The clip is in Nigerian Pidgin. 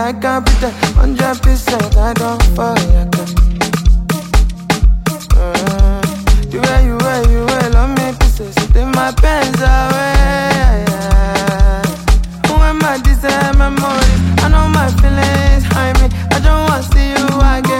I can't pretend 100% I don't fall like that. The way you love me pieces, take my pains away. Who am I, this memories? I know my feelings, I mean, I don't want to see you again.